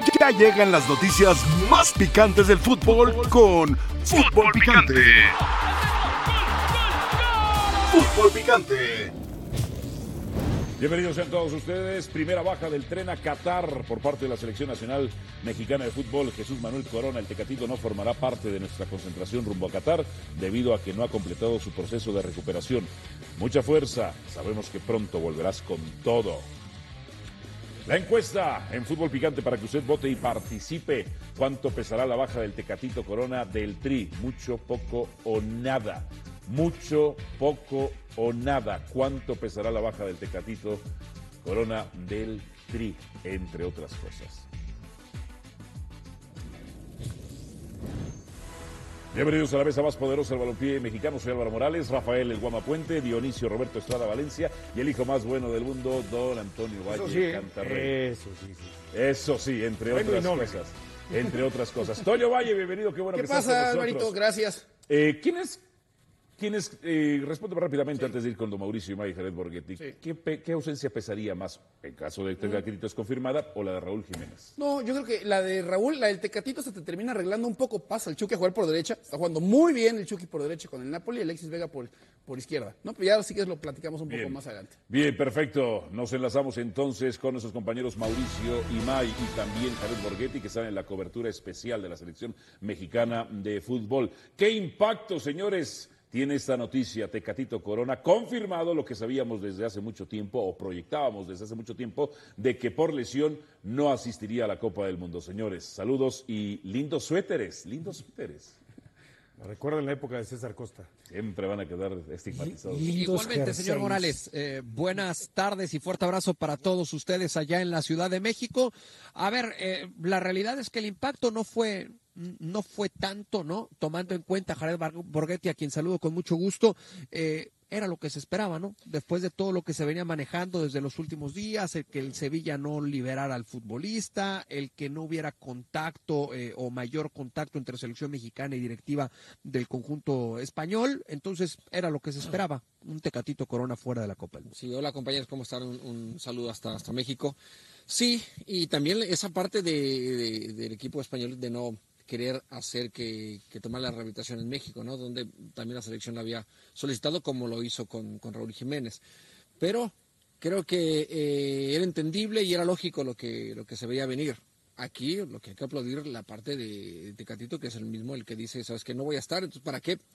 Ya llegan las noticias más picantes del fútbol con Fútbol Picante. Fútbol Picante. Bienvenidos sean todos ustedes. Primera baja del tren a Qatar por parte de la Selección Nacional Mexicana de Fútbol. Jesús Manuel Corona, el Tecatito, no formará parte de nuestra concentración rumbo a Qatar debido a que no ha completado su proceso de recuperación. Mucha fuerza, sabemos que pronto volverás con todo. La encuesta en Fútbol Picante para que usted vote y participe. ¿Cuánto pesará la baja del Tecatito Corona del Tri? Mucho, poco o nada. Mucho, poco o nada. ¿Cuánto pesará la baja del Tecatito Corona del Tri? Entre otras cosas. Bienvenidos a la mesa más poderosa del balompié mexicano. Soy Álvaro Morales, Rafael El Guama Puente, Dionisio Roberto Estrada Valencia y el hijo más bueno del mundo, don Antonio Valle Cantarrey. Eso sí, entre otras cosas. Entre otras cosas. Toño Valle, bienvenido, qué bueno que estás con nosotros. ¿Qué pasa, Alvarito? Gracias. Responde rápidamente antes de ir con don Mauricio Imay y Jared Borghetti. Sí. ¿Qué ausencia pesaría más en caso de que Tecatito es confirmada o la de Raúl Jiménez? No, yo creo que la de Raúl, la del Tecatito se te termina arreglando un poco. Pasa el Chucky a jugar por derecha. Está jugando muy bien el Chucky por derecha con el Napoli y Alexis Vega por izquierda. ¿No? Pero ya sí que lo platicamos un poco más adelante. Bien, perfecto. Nos enlazamos entonces con nuestros compañeros Mauricio Imay y también Jared Borghetti, que están en la cobertura especial de la Selección Mexicana de Fútbol. ¡Qué impacto, señores! Tiene esta noticia, Tecatito Corona, confirmado lo que sabíamos desde hace mucho tiempo, o proyectábamos desde hace mucho tiempo, de que por lesión no asistiría a la Copa del Mundo. Señores, saludos y lindos suéteres, lindos suéteres. Recuerden la época de César Costa. Siempre van a quedar estigmatizados. Igualmente, señor Morales, buenas tardes y fuerte abrazo para todos ustedes allá en la Ciudad de México. A ver, la realidad es que el impacto no fue tanto, ¿no? Tomando en cuenta a Jared Borghetti, a quien saludo con mucho gusto, era lo que se esperaba, ¿no? Después de todo lo que se venía manejando desde los últimos días, el que el Sevilla no liberara al futbolista, el que no hubiera contacto o mayor contacto entre selección mexicana y directiva del conjunto español, entonces era lo que se esperaba, un Tecatito Corona fuera de la Copa del Mundo. Sí, hola compañeros, ¿cómo están? Un saludo hasta México. Sí, y también esa parte del equipo español de no querer hacer que tomara la rehabilitación en México, ¿no? Donde también la selección la había solicitado, como lo hizo con Raúl Jiménez. Pero creo que era entendible y era lógico lo que se veía venir. Aquí lo que hay que aplaudir la parte de Tecatito, que es el mismo el que dice, ¿sabes qué? No voy a estar, entonces ¿para qué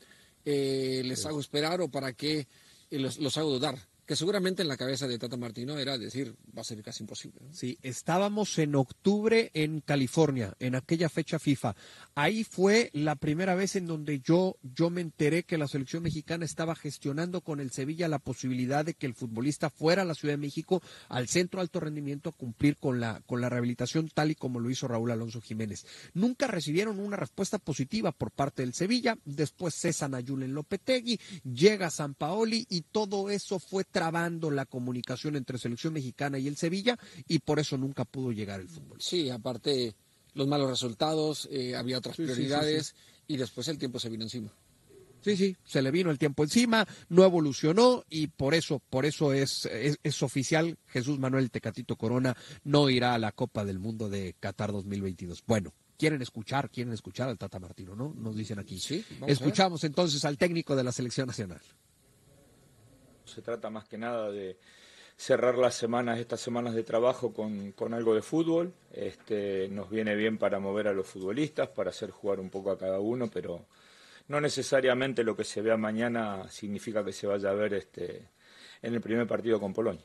les hago esperar o para qué los hago dudar? Que seguramente en la cabeza de Tata Martino era decir, va a ser casi imposible, ¿no? Sí, estábamos en octubre en California, en aquella fecha FIFA. Ahí fue la primera vez en donde yo me enteré que la selección mexicana estaba gestionando con el Sevilla la posibilidad de que el futbolista fuera a la Ciudad de México al centro de alto rendimiento a cumplir con la rehabilitación tal y como lo hizo Raúl Alonso Jiménez. Nunca recibieron una respuesta positiva por parte del Sevilla, después cesan a Julen Lopetegui, llega Sampaoli y todo eso fue trabando la comunicación entre selección mexicana y el Sevilla y por eso nunca pudo llegar el fútbol. Sí, aparte los malos resultados, había otras prioridades y después el tiempo se vino encima. Sí, se le vino el tiempo encima, no evolucionó y por eso es oficial, Jesús Manuel Tecatito Corona no irá a la Copa del Mundo de Qatar 2022. Bueno, quieren escuchar al Tata Martino, ¿no? Nos dicen aquí. Sí, escuchamos entonces al técnico de la selección nacional. Se trata más que nada de cerrar estas semanas de trabajo con algo de fútbol. Nos viene bien para mover a los futbolistas, para hacer jugar un poco a cada uno, pero no necesariamente lo que se vea mañana significa que se vaya a ver en el primer partido con Polonia.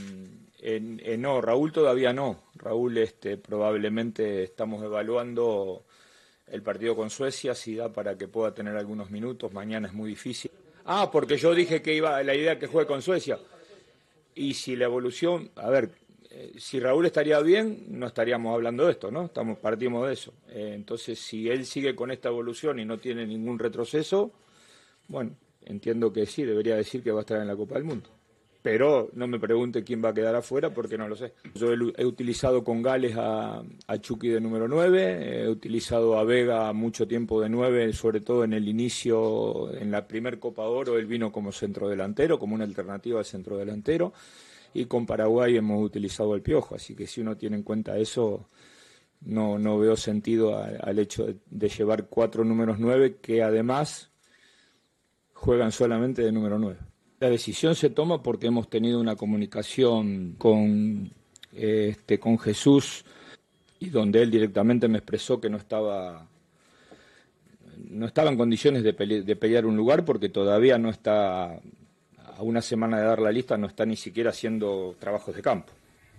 No, Raúl todavía no. Raúl probablemente estamos evaluando el partido con Suecia, si da para que pueda tener algunos minutos. Mañana es muy difícil. Porque yo dije que iba la idea que juegue con Suecia. Y si la evolución, si Raúl estaría bien, no estaríamos hablando de esto, ¿no? Partimos de eso. Entonces, si él sigue con esta evolución y no tiene ningún retroceso, bueno, entiendo que sí, debería decir que va a estar en la Copa del Mundo. Pero no me pregunte quién va a quedar afuera porque no lo sé. Yo he utilizado con Gales a Chucky de número 9, he utilizado a Vega mucho tiempo de 9, sobre todo en el inicio, en la primer Copa Oro, él vino como centrodelantero, como una alternativa al centrodelantero, y con Paraguay hemos utilizado al Piojo, así que si uno tiene en cuenta eso, no veo sentido al hecho de llevar 4 números 9 que además juegan solamente de número 9. La decisión se toma porque hemos tenido una comunicación con Jesús y donde él directamente me expresó que no estaba en condiciones de pelear un lugar porque todavía no está, a una semana de dar la lista, no está ni siquiera haciendo trabajos de campo.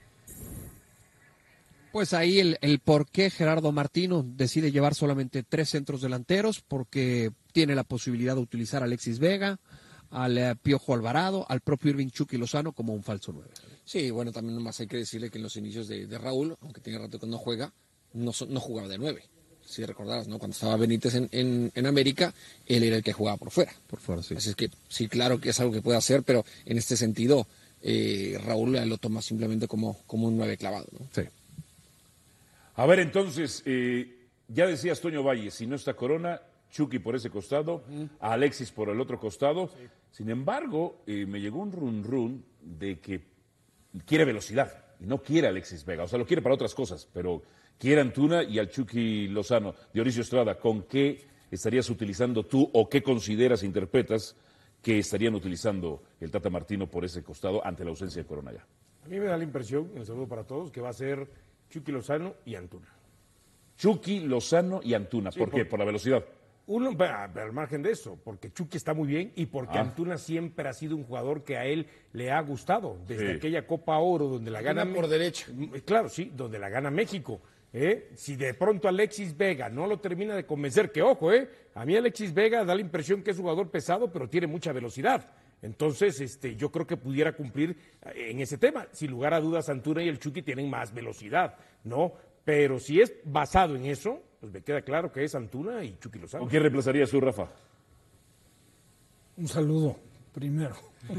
Pues ahí el por qué Gerardo Martino decide llevar solamente 3 centros delanteros, porque tiene la posibilidad de utilizar a Alexis Vega, al Piojo Alvarado, al propio Irving Chucky Lozano como un falso 9. Sí, bueno, también nomás hay que decirle que en los inicios de Raúl, aunque tiene rato que no juega, no jugaba de 9. Si recordabas, ¿no? Cuando estaba Benítez en América, él era el que jugaba por fuera. Por fuera, sí. Así es que sí, claro que es algo que puede hacer, pero en este sentido, Raúl lo toma simplemente como un 9 clavado, ¿no? Sí. A ver, entonces, ya decías Toño Valle, si no está Corona, Chucky por ese costado, a Alexis por el otro costado. Sí. Sin embargo, me llegó un run de que quiere velocidad y no quiere a Alexis Vega. O sea, lo quiere para otras cosas, pero quiere a Antuna y al Chucky Lozano. Dionisio Estrada, ¿con qué estarías utilizando tú o qué consideras, interpretas que estarían utilizando el Tata Martino por ese costado ante la ausencia de Corona ya? A mí me da la impresión, el saludo para todos, que va a ser Chucky Lozano y Antuna. Chucky Lozano y Antuna. ¿Por qué? Por la velocidad. Uno, al margen de eso, porque Chucky está muy bien y porque Antuna siempre ha sido un jugador que a él le ha gustado. Desde aquella Copa Oro donde la gana por derecha. Claro, sí, donde la gana México. Si de pronto Alexis Vega no lo termina de convencer, que ojo, a mí Alexis Vega da la impresión que es un jugador pesado, pero tiene mucha velocidad. Entonces, yo creo que pudiera cumplir en ese tema. Sin lugar a dudas, Antuna y el Chucky tienen más velocidad, ¿no? Pero si es basado en eso, pues me queda claro que es Antuna y Chucky Lozano. ¿Con quién reemplazaría su Rafa? Un saludo, primero.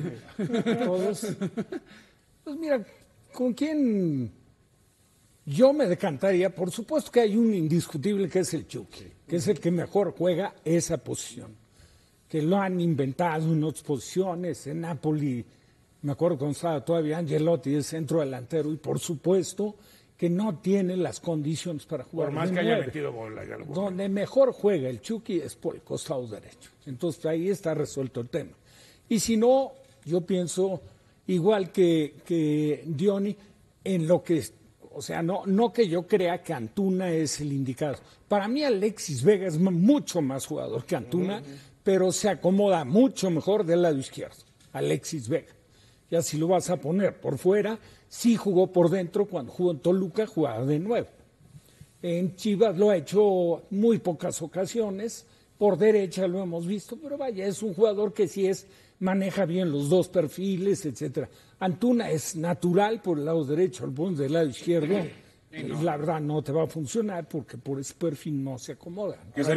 Todos. Pues mira, ¿con quién yo me decantaría? Por supuesto que hay un indiscutible que es el Chucky, que es el que mejor juega esa posición, que lo han inventado en otras posiciones. En Napoli, me acuerdo cuando estaba todavía Angelotti, el centro delantero, y por supuesto que no tiene las condiciones para jugar. Por más que haya metido gol. Donde mejor juega el Chucky es por el costado derecho. Entonces ahí está resuelto el tema. Y si no, yo pienso igual que Diony, en lo que, o sea, no que yo crea que Antuna es el indicado. Para mí Alexis Vega es mucho más jugador que Antuna, pero se acomoda mucho mejor del lado izquierdo, Alexis Vega. Ya si lo vas a poner por fuera, sí jugó por dentro, cuando jugó en Toluca jugaba de nuevo. En Chivas lo ha hecho muy pocas ocasiones, por derecha lo hemos visto, pero vaya, es un jugador que sí maneja bien los dos perfiles, etcétera. Antuna es natural por el lado derecho, el Bones del lado izquierdo. La verdad no te va a funcionar porque por ese perfil no se acomoda.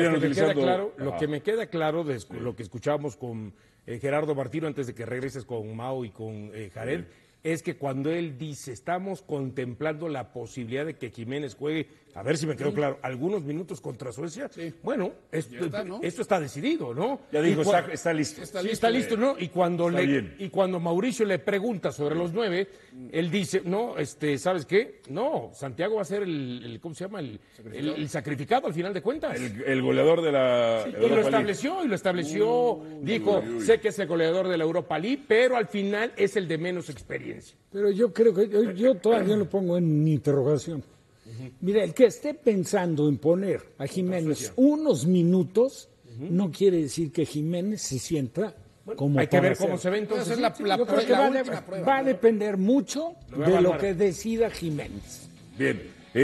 Lo que me queda claro de lo que escuchábamos con Gerardo Martino antes de que regreses con Mau y con Jared, es que cuando él dice, estamos contemplando la posibilidad de que Jiménez juegue, a ver si me quedó claro, algunos minutos contra Suecia, bueno, esto está decidido, ¿no? Ya dijo, está listo. Está listo, ¿no? Y cuando Mauricio le pregunta sobre los 9, él dice, no, ¿sabes qué? No, Santiago va a ser el ¿cómo se llama? El sacrificado al final de cuentas. El goleador de la Europa League. Y lo estableció, dijo, sé que es el goleador de la Europa League, pero al final es el de menos experiencia. Pero yo creo que yo todavía lo pongo en interrogación. Mira, el que esté pensando en poner a Jiménez unos minutos, no quiere decir que Jiménez se sienta como hay que ver cómo se ve entonces. Yo creo que va a depender mucho de lo que decida Jiménez. Bien.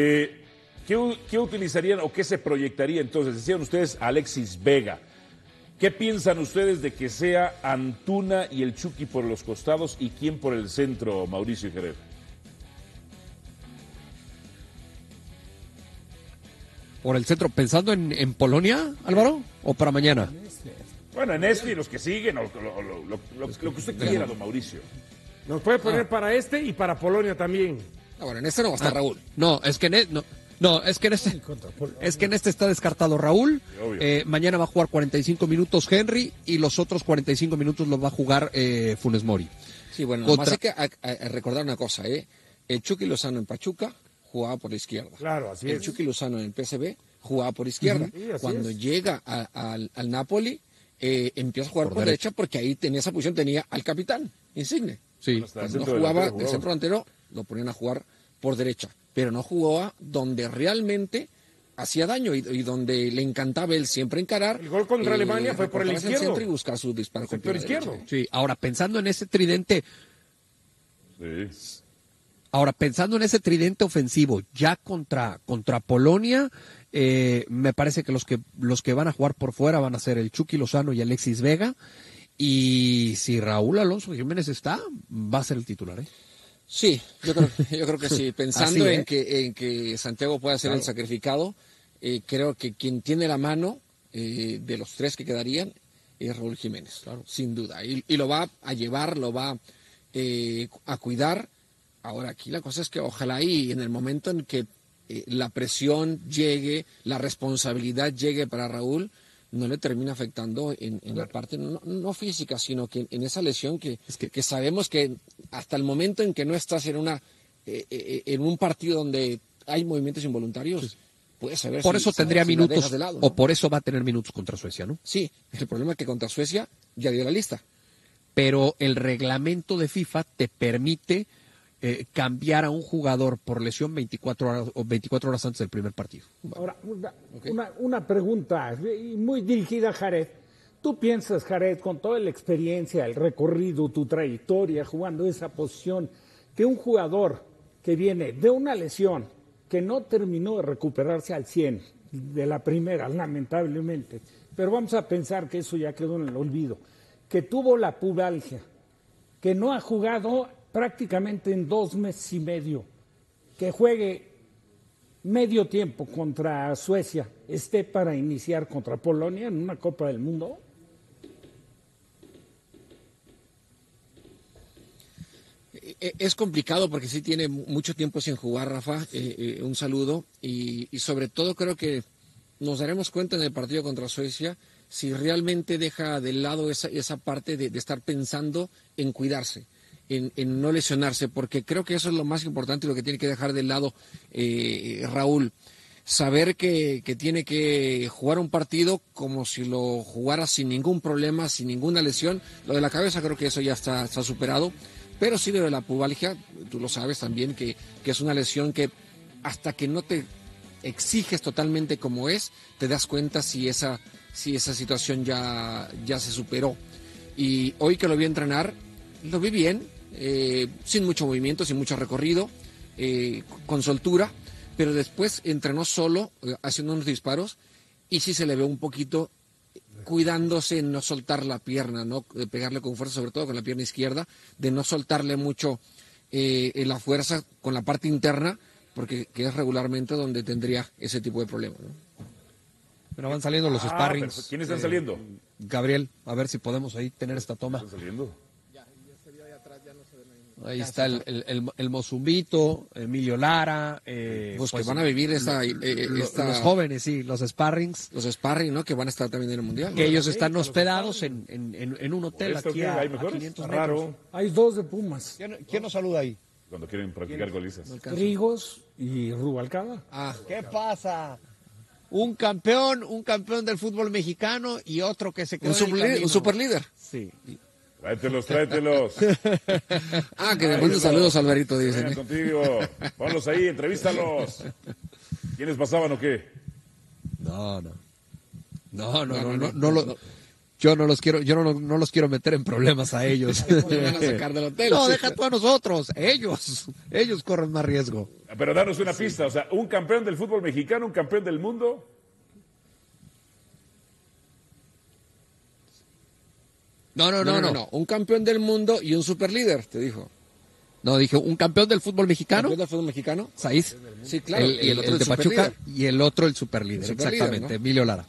¿Qué utilizarían o qué se proyectaría entonces? Decían ustedes Alexis Vega. ¿Qué piensan ustedes de que sea Antuna y el Chucky por los costados y quién por el centro, Mauricio y Jerez? ¿Por el centro pensando en Polonia, Álvaro? ¿O para mañana? Bueno, en este y los que siguen, lo que usted quiera, don Mauricio. Nos puede poner para este y para Polonia también. Bueno, en este no va a estar Raúl. No, es que en este está descartado Raúl. Mañana va a jugar 45 minutos Henry y los otros 45 minutos los va a jugar Funes Mori. Sí, bueno, además hay que recordar una cosa, el Chucky Lozano en Pachuca jugaba por la izquierda. Claro, así el es. Chucky Lozano en el PSV jugaba por izquierda. Sí, así Cuando es. llega al Napoli, empieza a jugar por derecha porque ahí en esa posición tenía al capitán, Insigne. Sí. Hasta el Cuando no centro jugaba delantero de centro delantero, lo ponían a jugar por derecha, pero no jugaba donde realmente hacía daño y donde le encantaba él siempre encarar. El gol contra Alemania fue por el recortar hacia izquierdo. centro y buscar sus disparos con Sector pierna derecha. izquierdo. Sí, ahora pensando en ese tridente, Sí. ofensivo, ya contra Polonia, me parece que los que van a jugar por fuera van a ser el Chucky Lozano y Alexis Vega. Y si Raúl Alonso Jiménez está, va a ser el titular, ¿eh? Sí, yo creo que sí. Pensando Así, en que Santiago pueda ser el sacrificado, creo que quien tiene la mano de los tres que quedarían es Raúl Jiménez, sin duda. Y lo va a llevar, lo va a cuidar. Ahora, aquí la cosa es que ojalá y en el momento en que la presión llegue, la responsabilidad llegue para Raúl, no le termina afectando en la parte no física, sino que en esa lesión que sabemos que hasta el momento en que no estás en un partido donde hay movimientos involuntarios, puedes saber Por eso tendría si la minutos, dejas de lado, ¿no? o por eso va a tener minutos contra Suecia, ¿no? Sí, el problema es que contra Suecia ya dio la lista. Pero el reglamento de FIFA te permite cambiar a un jugador por lesión 24 horas antes del primer partido. Ahora, una pregunta y muy dirigida a Jared. ¿Tú piensas, Jared, con toda la experiencia, el recorrido, tu trayectoria jugando esa posición, que un jugador que viene de una lesión que no terminó de recuperarse al 100 de la primera, lamentablemente, pero vamos a pensar que eso ya quedó en el olvido, que tuvo la pubalgia, que no ha jugado prácticamente en 2 meses y medio, que juegue medio tiempo contra Suecia, esté para iniciar contra Polonia en una Copa del Mundo? Es complicado porque sí tiene mucho tiempo sin jugar, Rafa. Un saludo. Y sobre todo creo que nos daremos cuenta en el partido contra Suecia si realmente deja de lado esa parte de estar pensando en cuidarse, en no lesionarse, porque creo que eso es lo más importante y lo que tiene que dejar de lado Raúl. Saber que tiene que jugar un partido como si lo jugara sin ningún problema, sin ninguna lesión. Lo de la cabeza creo que eso ya está superado, pero sí lo de la pubalgia, tú lo sabes también, que es una lesión que hasta que no te exiges totalmente como es, te das cuenta si esa situación ya se superó. Y hoy que lo vi entrenar, lo vi bien, sin mucho movimiento, sin mucho recorrido, con soltura, pero después entrenó solo, haciendo unos disparos, y sí se le ve un poquito cuidándose en no soltar la pierna, ¿no? De pegarle con fuerza, sobre todo con la pierna izquierda, de no soltarle mucho la fuerza con la parte interna, porque que es regularmente donde tendría ese tipo de problemas, ¿no? Pero van saliendo los sparrings. ¿Quiénes están saliendo? Gabriel, a ver si podemos ahí tener esta toma. ¿Están saliendo? Ahí está el Mozumbito, Emilio Lara. Pues que van a vivir los jóvenes, sí, los sparrings. Los sparring, ¿no? Que van a estar también en el Mundial. Que ellos están hospedados en un hotel aquí a 500 metros. Hay 2 de Pumas. ¿Quién nos saluda ahí? Cuando quieren practicar golizas. Rigos y Rubalcaba. ¿Qué pasa? Un campeón del fútbol mexicano y otro que se quedó un superlíder. Sí. Tráetelos. Que le mando saludos, Alvarito, dicen. Vengan contigo. Ponlos ahí, entrevístalos. ¿Quiénes pasaban o qué? No. Yo no los quiero meter en problemas a ellos. Van a sacar del hotel. No, deja tú a nosotros. Ellos corren más riesgo. Pero danos una pista, o sea, un campeón del fútbol mexicano, un campeón del mundo. No. Un campeón del mundo y un superlíder, te dijo. No, dije un campeón del fútbol mexicano. ¿Campeón del fútbol mexicano? Saiz. Sí, claro. Y el otro el de Pachuca y el otro el superlíder, exactamente, ¿no? Emilio Lara.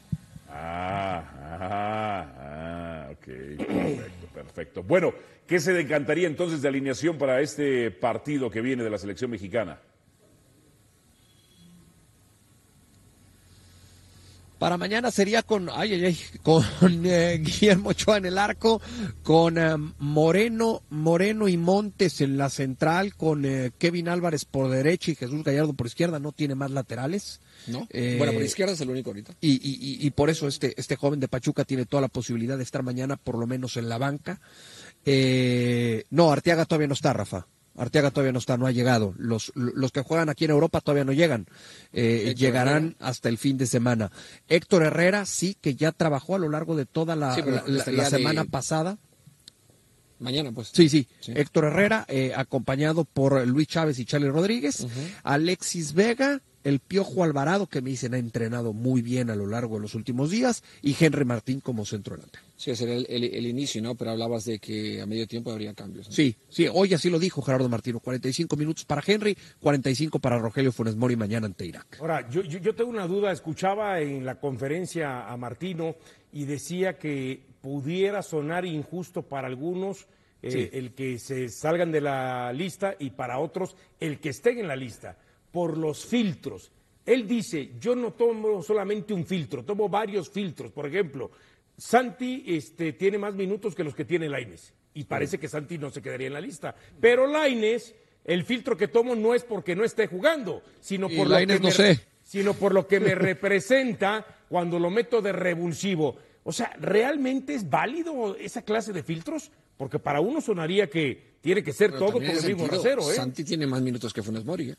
Ok, perfecto. Bueno, ¿qué se decantaría entonces de alineación para este partido que viene de la selección mexicana? Para mañana sería con Guillermo Ochoa en el arco, con Moreno y Montes en la central, con Kevin Álvarez por derecha y Jesús Gallardo por izquierda. No tiene más laterales. ¿No? Bueno, por izquierda es el único ahorita. Y por eso este joven de Pachuca tiene toda la posibilidad de estar mañana por lo menos en la banca. No, Arteaga todavía no está, Rafa. Arteaga todavía no está, no ha llegado. Los que juegan aquí en Europa todavía no llegan. Llegarán hasta el fin de semana. Héctor Herrera sí que ya trabajó a lo largo de toda la semana pasada. Mañana, pues. Sí. Héctor Herrera, acompañado por Luis Chávez y Charlie Rodríguez. Alexis Vega, el Piojo Alvarado, que me dicen ha entrenado muy bien a lo largo de los últimos días, y Henry Martín como centro delantero. Sí, ese era el inicio, ¿no? Pero hablabas de que a medio tiempo habría cambios, ¿no? Sí, hoy así lo dijo Gerardo Martino, 45 minutos para Henry, 45 para Rogelio Funes Mori mañana ante Irak. Ahora, yo tengo una duda, escuchaba en la conferencia a Martino y decía que pudiera sonar injusto para algunos el que se salgan de la lista y para otros el que estén en la lista, por los filtros. Él dice, yo no tomo solamente un filtro, tomo varios filtros. Por ejemplo, Santi tiene más minutos que los que tiene Lainez, y parece que Santi no se quedaría en la lista. Pero Lainez, el filtro que tomo no es porque no esté jugando, sino por lo que me representa cuando lo meto de revulsivo. O sea, ¿realmente es válido esa clase de filtros? Porque para uno sonaría que tiene que ser todo por el mismo rasero, ¿eh? Santi tiene más minutos que Funes Mori, ¿eh?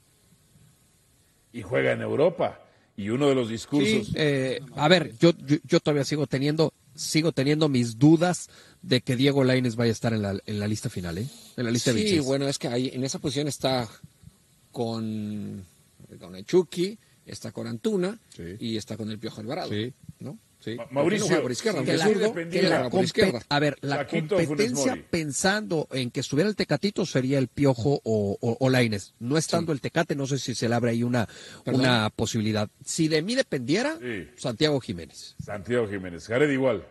Y juega en Europa. Y uno de los discursos... Sí, a ver, yo todavía sigo teniendo mis dudas de que Diego Lainez vaya a estar en la lista final, ¿eh? En la lista de 26. Sí, bueno, es que ahí en esa posición está con el Chucky, está con Antuna y está con el Piojo Alvarado, ¿no? Sí. Mauricio, por izquierda, la competencia pensando en que estuviera el Tecatito sería el Piojo o Lainez. No estando el Tecate, no sé si se le abre ahí una posibilidad. Si de mí dependiera, Santiago Jiménez. Jared igual.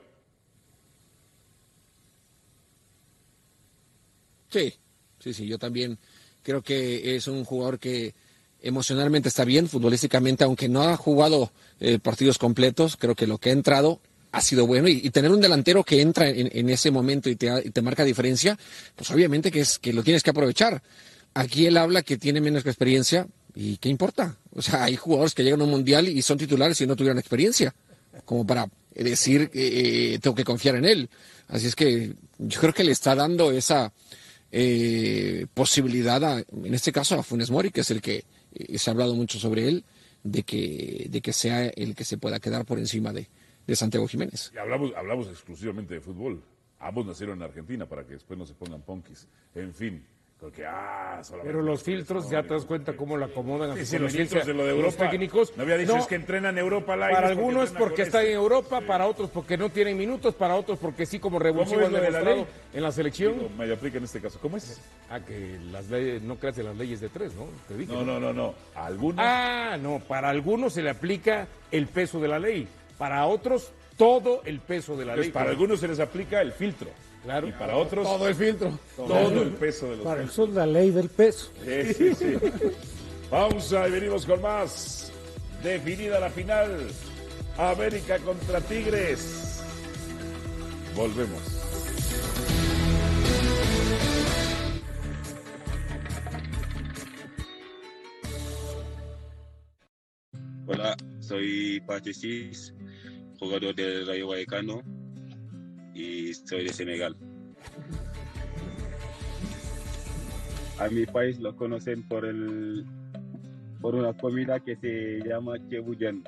Sí, yo también creo que es un jugador que emocionalmente está bien, futbolísticamente, aunque no ha jugado partidos completos, creo que lo que ha entrado ha sido bueno, y tener un delantero que entra en ese momento y te marca diferencia, pues obviamente que lo tienes que aprovechar. Aquí él habla que tiene menos experiencia, y ¿qué importa? O sea, hay jugadores que llegan a un mundial y son titulares y no tuvieron experiencia, como para decir tengo que confiar en él. Así es que yo creo que le está dando esa posibilidad, en este caso a Funes Mori, que es el que se ha hablado mucho sobre él, de que sea el que se pueda quedar por encima de Santiago Jiménez. Y hablamos exclusivamente de fútbol. Ambos nacieron en Argentina para que después no se pongan ponquis. En fin, porque pero los filtros, ya te das cuenta cómo lo acomodan a su los filtros de lo de Europa. Los técnicos. No había dicho es que entrenan en Europa. Para algunos porque están en Europa, para otros porque no tienen minutos, para otros porque sí, como revulsivo han demostrado en la selección. Me aplica en este caso. ¿Cómo es? Que las leyes, no creas en las leyes de tres, ¿no? Te dije, no. ¿A algunos? No, para algunos se le aplica el peso de la ley, para otros todo el peso de la ley. Para algunos se les aplica el filtro. Claro. Y para otros... Todo el filtro. Todo el peso de los Para eso es la ley del peso. Sí. Pausa y venimos con más. Definida la final. América contra Tigres. Volvemos. Hola, soy Patricis, jugador del Rayo Vallecano, y soy de Senegal. A mi país lo conocen por una comida que se llama cebujan.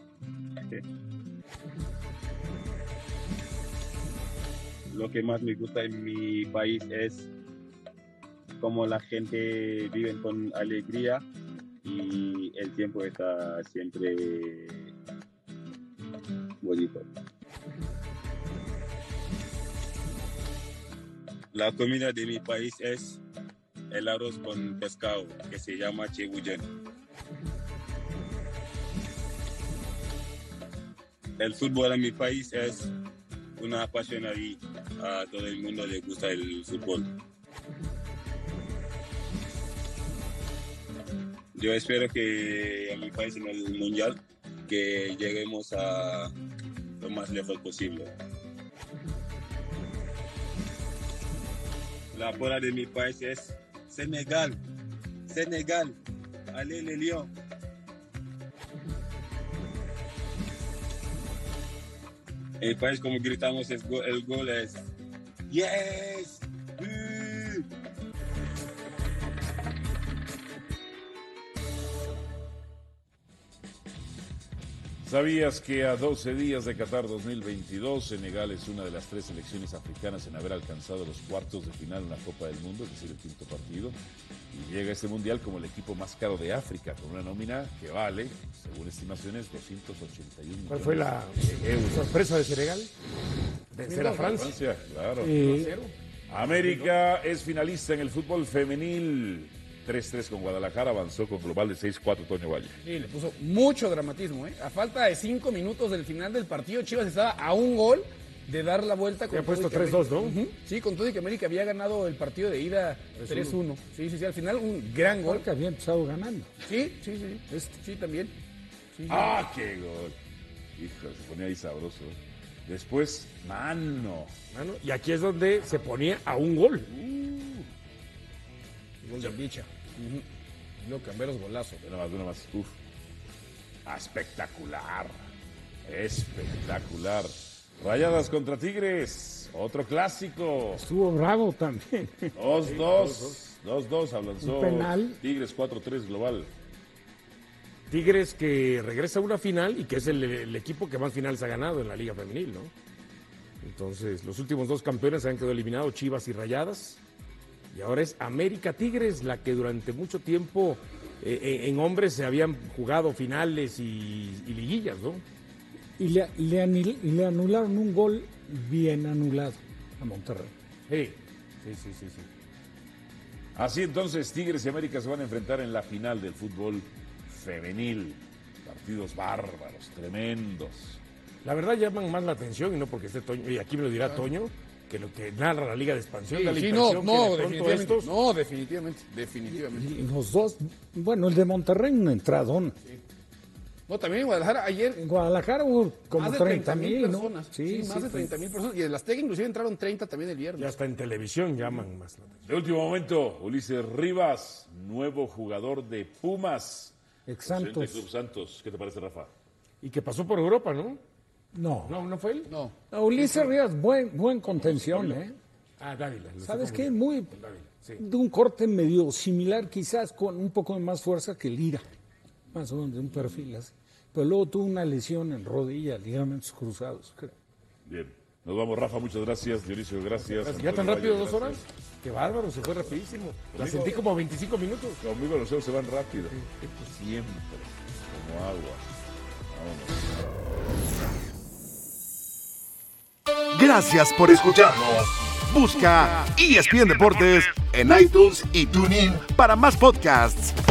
Lo que más me gusta en mi país es cómo la gente vive con alegría y el tiempo está siempre bonito. La comida de mi país es el arroz con pescado, que se llama cebujan. El fútbol en mi país es una pasión ahí. A todo el mundo le gusta el fútbol. Yo espero que a mi país en el mundial que lleguemos a lo más lejos posible. La bola de mi país es Senegal. Senegal. Allez les Lions. El país como gritamos el gol es yes. ¿Sabías que a 12 días de Qatar 2022, Senegal es una de las 3 selecciones africanas en haber alcanzado los cuartos de final en la Copa del Mundo, es decir, el quinto partido? Y llega a este mundial como el equipo más caro de África, con una nómina que vale, según estimaciones, 281 millones. ¿Cuál fue la sorpresa de Senegal? Vencer a Francia. Claro. América es finalista en el fútbol femenil. 3-3 con Guadalajara, avanzó con global de 6-4 Toño Valle. Sí, le puso mucho dramatismo, ¿eh? A falta de 5 minutos del final del partido, Chivas estaba a un gol de dar la vuelta. Se ha puesto 3-2, ¿no? Sí, con todo y que América había ganado el partido de ida 3-1. Sí, al final un gran gol. Que había empezado ganando. Sí. Sí, también. Sí. ¡Ah, qué gol! Hijo, se ponía ahí sabroso. Después, mano. Y aquí es donde se ponía a un gol. Gol de Bicha. Luego Camberos golazo. Una más. Uf. Espectacular. Rayadas contra Tigres. Otro clásico. Estuvo bravo también. 2-2. Avanzó. Un penal. Tigres 4-3 global. Tigres que regresa a una final y que es el equipo que más finales ha ganado en la Liga Femenil, ¿no? Entonces, los últimos 2 campeones se han quedado eliminados, Chivas y Rayadas. Y ahora es América Tigres, la que durante mucho tiempo en hombres se habían jugado finales y liguillas, ¿no? Y le anularon un gol bien anulado a Monterrey. Sí. Así entonces, Tigres y América se van a enfrentar en la final del fútbol femenil. Partidos bárbaros, tremendos. La verdad llaman más la atención, y no porque esté Toño, y aquí me lo dirá Toño, que lo que narra la Liga de Expansión. Definitivamente. Y los dos, bueno, el de Monterrey una entradón. Sí. No, también en Guadalajara ayer. En Guadalajara hubo como más de 30,000 personas. ¿no? Sí, más de 30,000 personas. Y en las TEC inclusive entraron 30 también el viernes. Y hasta en televisión llaman más la atención. De último momento, Ulises Rivas, nuevo jugador de Pumas. Ex Santos. Club Santos. ¿Qué te parece, Rafa? Y que pasó por Europa, ¿no? No fue él. No. Ulises Rivas, buen contención, ¿eh? Dávila. ¿Sabes qué? De un corte medio similar, quizás con un poco de más fuerza que Lira. Más o menos de un perfil así. Pero luego tuvo una lesión en rodilla, ligamentos cruzados, creo. Bien. Nos vamos, Rafa. Muchas gracias. Dionisio, gracias. ¿Ya tan rápido 2 horas? Qué bárbaro, se fue rapidísimo. La sentí como 25 minutos. Conmigo los shows se van rápido. Siempre. Como agua. Vámonos. Gracias por escucharnos. Busca ESPN Deportes en iTunes y TuneIn para más podcasts.